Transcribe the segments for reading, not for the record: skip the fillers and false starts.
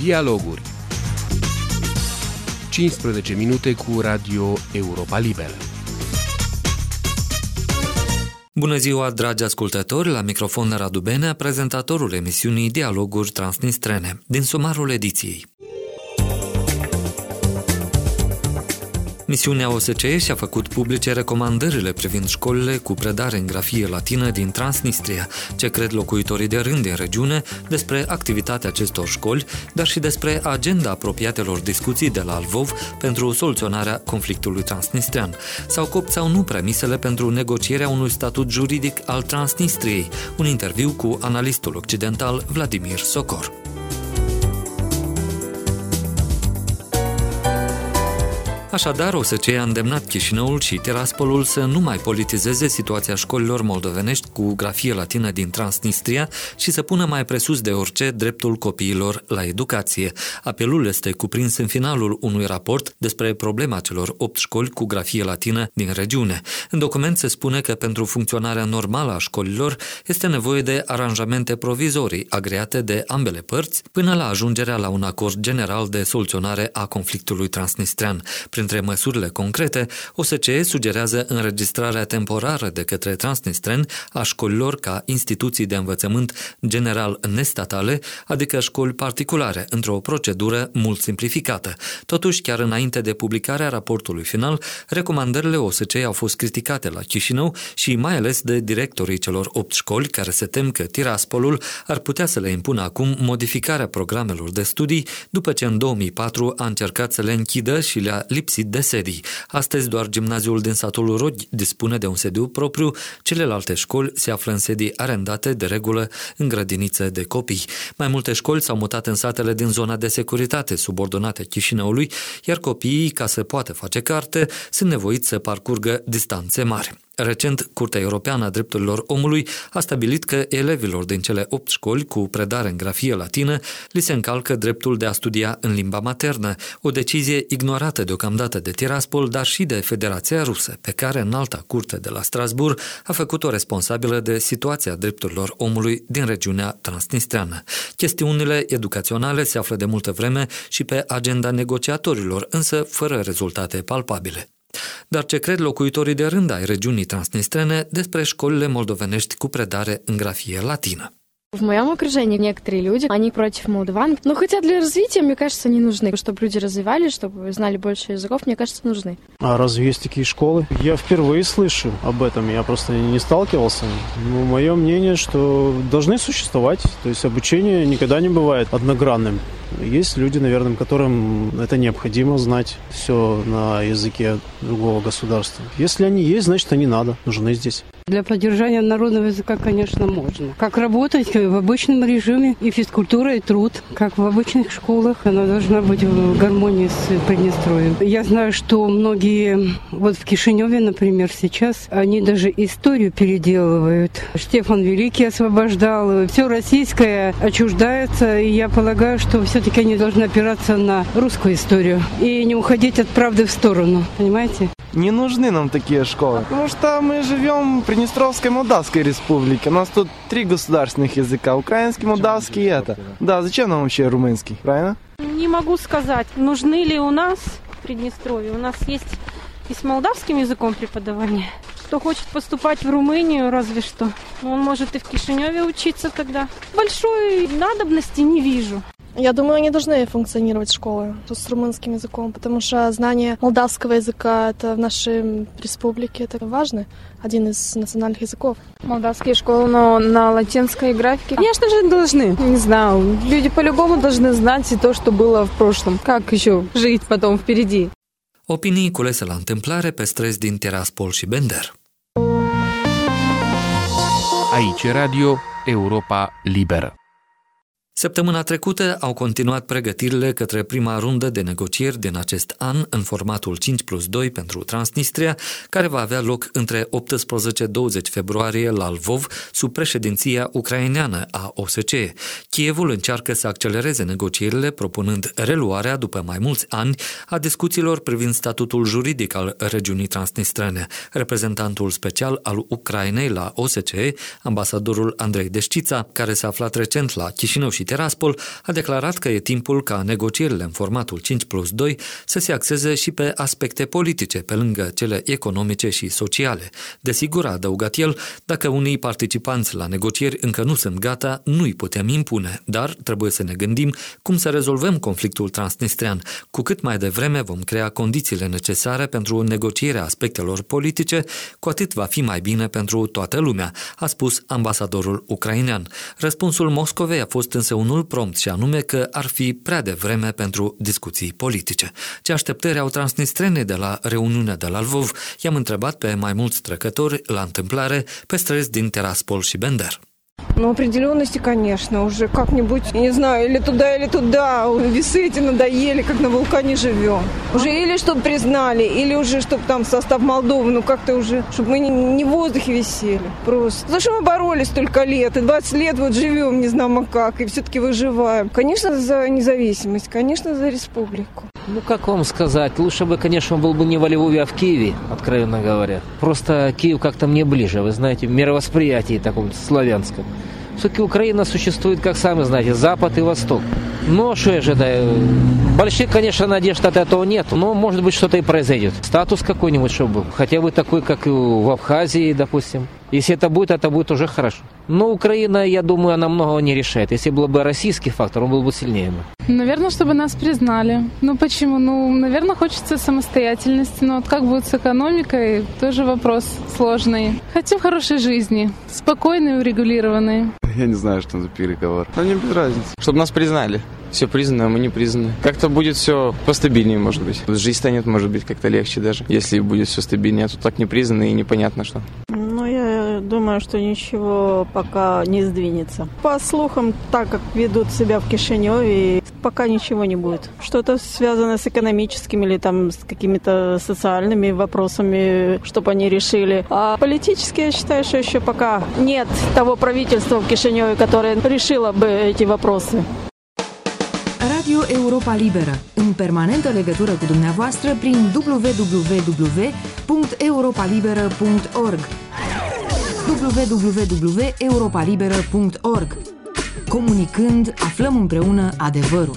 Dialoguri. 15 minute cu Radio Europa Liberă. Bună ziua, dragi ascultători, la microfon Radu Benea, prezentatorul emisiunii Dialoguri Transnistrene, din sumarul ediției. Misiunea OSCE și-a făcut publice recomandările privind școlile cu predare în grafie latină din Transnistria, ce cred locuitorii de rând din regiune despre activitatea acestor școli, dar și despre agenda apropiatelor discuții de la Lvov pentru soluționarea conflictului transnistrian. S-au copt sau nu premisele pentru negocierea unui statut juridic al Transnistriei, un interviu cu analistul occidental Vladimir Sokor. Așadar, OSCE a îndemnat Chișinăul și Tiraspolul să nu mai politizeze situația școlilor moldovenești cu grafie latină din Transnistria și să pună mai presus de orice dreptul copiilor la educație. Apelul este cuprins în finalul unui raport despre problema celor 8 școli cu grafie latină din regiune. În document se spune că pentru funcționarea normală a școlilor este nevoie de aranjamente provizorii agreate de ambele părți până la ajungerea la un acord general de soluționare a conflictului transnistrian. Printre măsurile concrete, OSCE sugerează înregistrarea temporară de către transnistreni a școlilor ca instituții de învățământ general nestatale, adică școli particulare, într-o procedură mult simplificată. Totuși, chiar înainte de publicarea raportului final, recomandările OSCE au fost criticate la Chișinău și mai ales de directorii celor 8 școli, care se tem că Tiraspolul ar putea să le impună acum modificarea programelor de studii, după ce în 2004 a încercat să le închidă și le-a lipsit de sedii. Astăzi doar gimnaziul din satul Roghi dispune de un sediu propriu, celelalte școli se află în sedii arendate de regulă în grădinițe de copii. Mai multe școli s-au mutat în satele din zona de securitate subordonate Chișinăului, iar copiii, ca să poată face carte, sunt nevoiți să parcurgă distanțe mari. Recent, Curtea Europeană a Drepturilor Omului a stabilit că elevilor din cele 8 școli cu predare în grafie latină li se încalcă dreptul de a studia în limba maternă, o decizie ignorată deocamdată de Tiraspol, dar și de Federația Rusă, pe care Înalta Curte de la Strasbourg a făcut-o responsabilă de situația drepturilor omului din regiunea transnistreană. Chestiunile educaționale se află de multă vreme și pe agenda negociatorilor, însă fără rezultate palpabile. Dar ce cred locuitorii de rând ai regiunii transnistrene despre școlile moldovenești cu predare în grafie latină? В моем окружении некоторые люди, они против молдаван, но хотя для развития, мне кажется, они нужны. Чтобы люди развивались, чтобы знали больше языков, мне кажется, нужны. А разве есть такие школы? Я впервые слышу об этом, я просто не сталкивался. Но мое мнение, что должны существовать, то есть обучение никогда не бывает одногранным. Есть люди, наверное, которым это необходимо знать все на языке другого государства. Если они есть, значит, они нужны здесь. Для поддержания народного языка, конечно, можно. Как работать в обычном режиме, и физкультура, и труд, как в обычных школах, она должна быть в гармонии с Приднестровьем. Я знаю, что многие, вот в Кишиневе, например, сейчас, они даже историю переделывают. Штефан Великий освобождал, все российское отчуждается, и я полагаю, что все-таки они должны опираться на русскую историю и не уходить от правды в сторону, понимаете? Не нужны нам такие школы, потому что мы живем в Приднестровской Молдавской республике. У нас тут 3 государственных языка, украинский, молдавский и это. Да, зачем нам вообще румынский, правильно? Не могу сказать, нужны ли у нас в Приднестровье. У нас есть и с молдавским языком преподавание. Кто хочет поступать в Румынию, разве что, он может и в Кишиневе учиться тогда. Большой надобности не вижу. Я думаю, они должны функционировать школы с румынским языком, потому что знание молдавского языка это в нашей республике это важно, один из национальных языков. Молдавские школы, но на латинской графике, конечно же, должны. Не знаю, люди по-любому должны знать и то, что было в прошлом. Как еще жить потом впереди? Opinii culese la întâmplare pe străzi din Tiraspol și Bender. Aici Radio Europa Liberă. Săptămâna trecută au continuat pregătirile către prima rundă de negocieri din acest an în formatul 5+2 pentru Transnistria, care va avea loc între 18-20 februarie la Lvov, sub președinția ucraineană a OSCE. Kievul încearcă să accelereze negocierile, propunând reluarea, după mai mulți ani, a discuțiilor privind statutul juridic al regiunii transnistrene. Reprezentantul special al Ucrainei la OSCE, ambasadorul Andrei Deștița, care s-a aflat recent la Chișinău și Tiraspol a declarat că e timpul ca negocierile în formatul 5+2 să se axeze și pe aspecte politice, pe lângă cele economice și sociale. Desigur, a adăugat el, dacă unii participanți la negocieri încă nu sunt gata, nu-i putem impune, dar trebuie să ne gândim cum să rezolvăm conflictul transnistrean. Cu cât mai devreme vom crea condițiile necesare pentru negocierea aspectelor politice, cu atât va fi mai bine pentru toată lumea, a spus ambasadorul ucrainean. Răspunsul Moscovei a fost însă unul prompt și anume că ar fi prea devreme pentru discuții politice. Ce așteptări au transnistrene de la reuniunea de la Lvov? I-am întrebat pe mai mulți trecători la întâmplare pe străzi din Tiraspol și Bender. Ну, определенности, конечно, уже как-нибудь, я не знаю, или туда, весы эти надоели, как на вулкане живем. Уже или чтобы признали, или уже чтобы там состав Молдовы, ну как-то уже, чтобы мы не в воздухе висели просто. За что мы боролись столько лет, и 20 лет вот живем, не знамо как, и все-таки выживаем. Конечно, за независимость, конечно, за республику. Ну, как вам сказать, лучше бы, конечно, он был бы не во Львове, а в Киеве, откровенно говоря. Просто Киев как-то мне ближе, вы знаете, в мировосприятии таком славянском. Все-таки Украина существует, как сами знаете, Запад и Восток. Но что я ожидаю? Больших, конечно, надежд от этого нет, но, может быть, что-то и произойдет. Статус какой-нибудь, чтобы был. Хотя бы такой, как и в Абхазии, допустим. Если это будет уже хорошо. Но Украина, я думаю, она многого не решает. Если был бы российский фактор, он был бы сильнее. Наверное, чтобы нас признали. Ну, почему? Ну, наверное, хочется самостоятельности. Но вот как будет с экономикой, тоже вопрос сложный. Хотим хорошей жизни, спокойной, урегулированной. Я не знаю, что за переговор. Но мне без разницы. Чтобы нас признали. Все признано, а мы не признаны. Как-то будет все постабильнее, может быть. Жизнь станет, может быть, как-то легче даже. Если будет все стабильнее, а тут так не признано и непонятно что. Ну, я думаю, что ничего пока не сдвинется. По слухам, так как ведут себя в Кишиневе, пока ничего не будет. Что-то связано с экономическими или там с какими-то социальными вопросами, чтобы они решили. А политически я считаю, что еще пока нет того правительства в Кишиневе, которое решило бы эти вопросы. Radio Europa Liberă, în permanentă legătură cu dumneavoastră prin www.europalibera.org www.europalibera.org. Comunicând, aflăm împreună adevărul.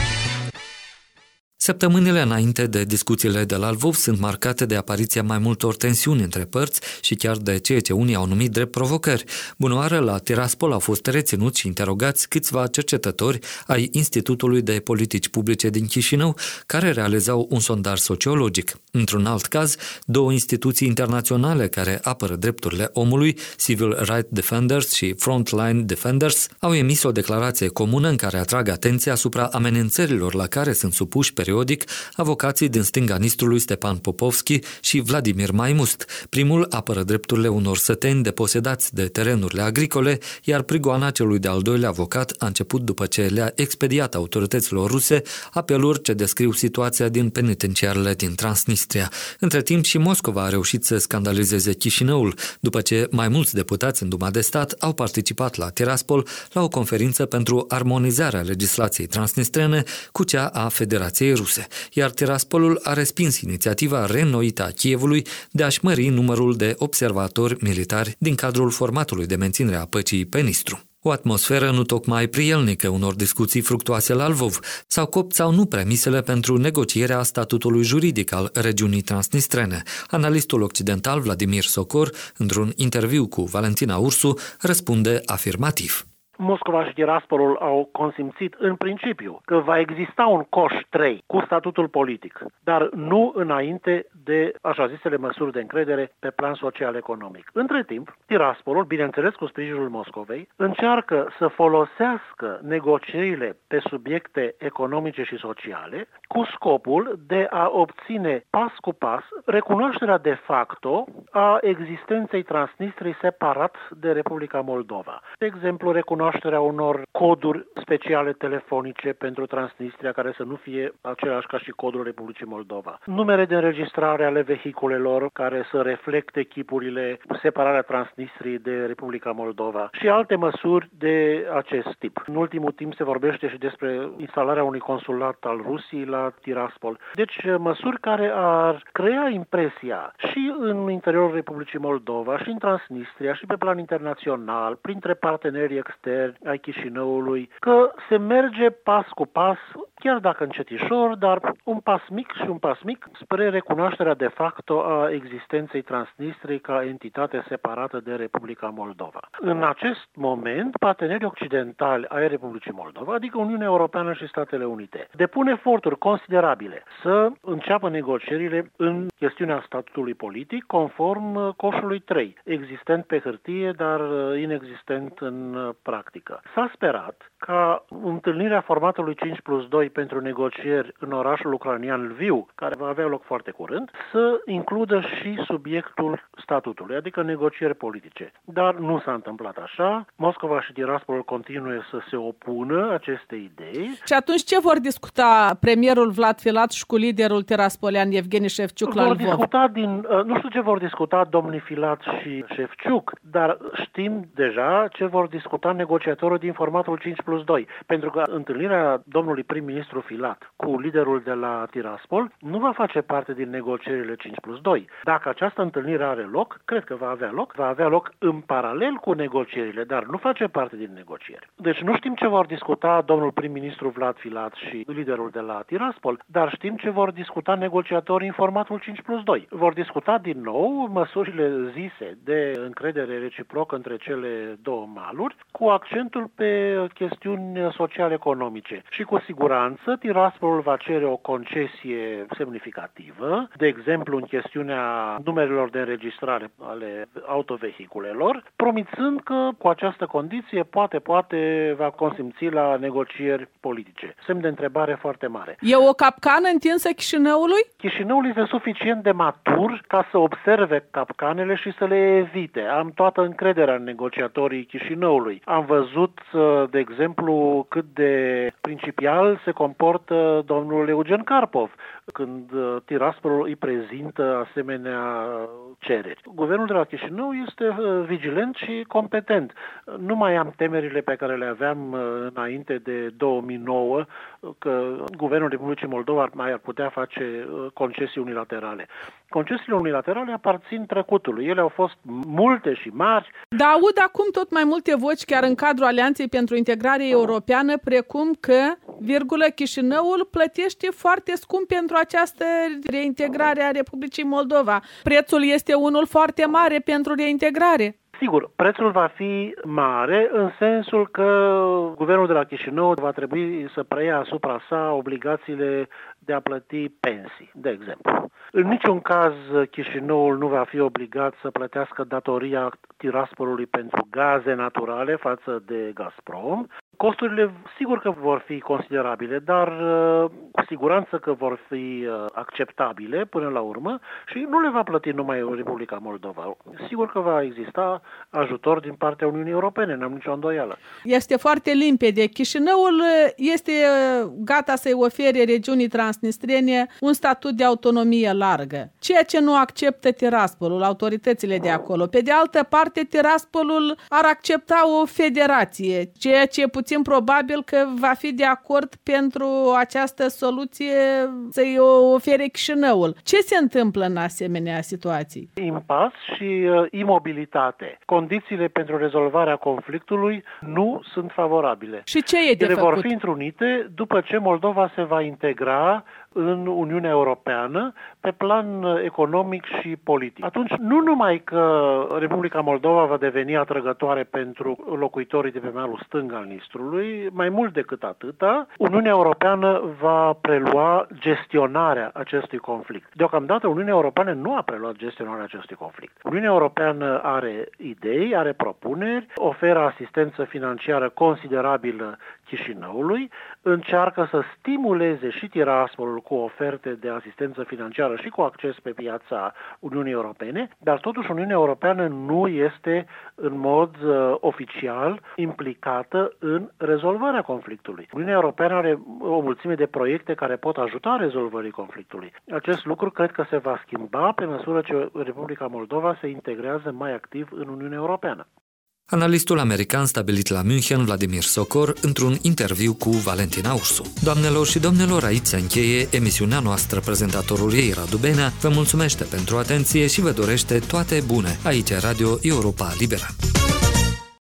Săptămânile înainte de discuțiile de la Lvov sunt marcate de apariția mai multor tensiuni între părți și chiar de ceea ce unii au numit drept provocări. Bunoară, la Tiraspol au fost reținuți și interogați câțiva cercetători ai Institutului de Politici Publice din Chișinău, care realizau un sondaj sociologic. Într-un alt caz, două instituții internaționale care apără drepturile omului, Civil Rights Defenders și Frontline Defenders, au emis o declarație comună în care atrag atenția asupra amenințărilor la care sunt supuși periodic avocații din stânga Nistrului Stepan Popovski și Vladimir Maimust. Primul apără drepturile unor săteni deposedați de terenurile agricole, iar prigoana celui de-al doilea avocat a început după ce le-a expediat autorităților ruse apeluri ce descriu situația din penitenciarele din Transnistria. Între timp și Moscova a reușit să scandalizeze Chișinăul, după ce mai mulți deputați în Duma de Stat au participat la Tiraspol la o conferință pentru armonizarea legislației transnistrene cu cea a Federației Ruse, iar Tiraspolul a respins inițiativa reînnoită a Kievului de a-și mări numărul de observatori militari din cadrul formatului de menținere a păcii pe Nistru. O atmosferă nu tocmai prielnică unor discuții fructuoase la Lvov. S-au copt sau nu premisele pentru negocierea statutului juridic al regiunii transnistrene. Analistul occidental Vladimir Sokor, într-un interviu cu Valentina Ursu, răspunde afirmativ. Moscova și Tiraspolul au consimțit în principiu că va exista un coș 3 cu statutul politic, dar nu înainte de așa zisele măsuri de încredere pe plan social-economic. Între timp, Tiraspolul, bineînțeles cu sprijinul Moscovei, încearcă să folosească negocierile pe subiecte economice și sociale cu scopul de a obține pas cu pas recunoașterea de facto a existenței Transnistriei separat de Republica Moldova. De exemplu, recunoașterea unor coduri speciale telefonice pentru Transnistria care să nu fie același ca și codul Republicii Moldova. Numere de înregistrare ale vehiculelor care să reflecte chipurile, separarea Transnistriei de Republica Moldova și alte măsuri de acest tip. În ultimul timp se vorbește și despre instalarea unui consulat al Rusiei la Tiraspol. Deci măsuri care ar crea impresia și în interiorul Republicii Moldova și în Transnistria și pe plan internațional, printre partenerii externi consileri ai Chișinăului că se merge pas cu pas, chiar dacă încetișor, dar un pas mic și un pas mic spre recunoașterea de facto a existenței Transnistriei ca entitate separată de Republica Moldova. În acest moment, partenerii occidentali ai Republicii Moldova, adică Uniunea Europeană și Statele Unite, depun eforturi considerabile să înceapă negocierile în chestiunea statutului politic conform coșului 3, existent pe hârtie, dar inexistent în practică. S-a sperat ca întâlnirea formatului 5+2 pentru negocieri în orașul ucrainean Lviv, care va avea loc foarte curând, să includă și subiectul statutului, adică negocieri politice. Dar nu s-a întâmplat așa. Moscova și Tiraspol continuă să se opună acestei idei. Și atunci ce vor discuta premierul Vlad Filat și cu liderul tiraspolean Evgeni Șefciuc la Lvov? Nu știu ce vor discuta domnii Filat și Șefciuc, dar știm deja ce vor discuta negociatorii din formatul 5+2. Pentru că întâlnirea domnului prim-ministru Filat cu liderul de la Tiraspol nu va face parte din negocierile 5+2. Dacă această întâlnire are loc, cred că va avea loc în paralel cu negocierile, dar nu face parte din negocieri. Deci nu știm ce vor discuta domnul prim-ministru Vlad Filat și liderul de la Tiraspol, dar știm ce vor discuta negociatorii în formatul 5+2. Vor discuta din nou măsurile zise de încredere reciprocă între cele două maluri, cu accentul pe chestiuni social-economice. Și cu siguranță Tiraspolul va cere o concesie semnificativă, de exemplu în chestiunea numerelor de înregistrare ale autovehiculelor, promițând că cu această condiție poate va consimți la negocieri politice. Semn de întrebare foarte mare. E o capcană întinsă Chișinăului? Chișinăul este suficient de matur ca să observe capcanele și să le evite. Am toată încrederea în negociatorii Chișinăului. Am văzut, de exemplu, cât de principial se comportă domnul Eugen Karpov când Tiraspolul îi prezintă asemenea cereri. Guvernul de la Chișinău este vigilent și competent. Nu mai am temerile pe care le aveam înainte de 2009, că Guvernul Republicii Moldova ar putea face concesii unilaterale. Concesiile unilaterale aparțin trecutului. Ele au fost multe și mari. Dar aud acum tot mai multe voci, chiar în cadrul Alianței pentru Integrare Europeană, precum că, Chișinăul plătește foarte scump pentru această reintegrare a Republicii Moldova. Prețul este unul foarte mare pentru reintegrare. Sigur, prețul va fi mare în sensul că guvernul de la Chișinău va trebui să preia asupra sa obligațiile de a plăti pensii, de exemplu. În niciun caz Chișinăul nu va fi obligat să plătească datoria Tiraspolului pentru gaze naturale față de Gazprom. Costurile sigur că vor fi considerabile, dar cu siguranță că vor fi acceptabile până la urmă și nu le va plăti numai Republica Moldova. Sigur că va exista ajutor din partea Uniunii Europene, n-am nicio îndoială. Este foarte limpede. Chișinăul este gata să-i ofere regiunii transnistriene un statut de autonomie largă, ceea ce nu acceptă Tiraspolul, autoritățile de acolo. Pe de altă parte, Tiraspolul ar accepta o federație, ceea ce puțin probabil că va fi de acord pentru această soluție să-i ofere Chișinăul. Ce se întâmplă în asemenea situații? Impas și imobilitate. Condițiile pentru rezolvarea conflictului nu sunt favorabile. Și ce e de făcut? Ele vor fi întrunite după ce Moldova se va integra în Uniunea Europeană pe plan economic și politic. Atunci, nu numai că Republica Moldova va deveni atrăgătoare pentru locuitorii de pe malul stâng al Nistrului, mai mult decât atâta, Uniunea Europeană va prelua gestionarea acestui conflict. Deocamdată, Uniunea Europeană nu a preluat gestionarea acestui conflict. Uniunea Europeană are idei, are propuneri, oferă asistență financiară considerabilă Chișinăului, încearcă să stimuleze și Tiraspolul cu oferte de asistență financiară și cu acces pe piața Uniunii Europene, dar totuși Uniunea Europeană nu este în mod oficial implicată în rezolvarea conflictului. Uniunea Europeană are o mulțime de proiecte care pot ajuta rezolvării conflictului. Acest lucru cred că se va schimba pe măsură ce Republica Moldova se integrează mai activ în Uniunea Europeană. Analistul american stabilit la München, Vladimir Sokor, într-un interviu cu Valentina Ursu. Doamnelor și domnilor, aici se încheie emisiunea noastră. Prezentatorul ei, Radu Benea, vă mulțumește pentru atenție și vă dorește toate bune. Aici Radio Europa Liberă.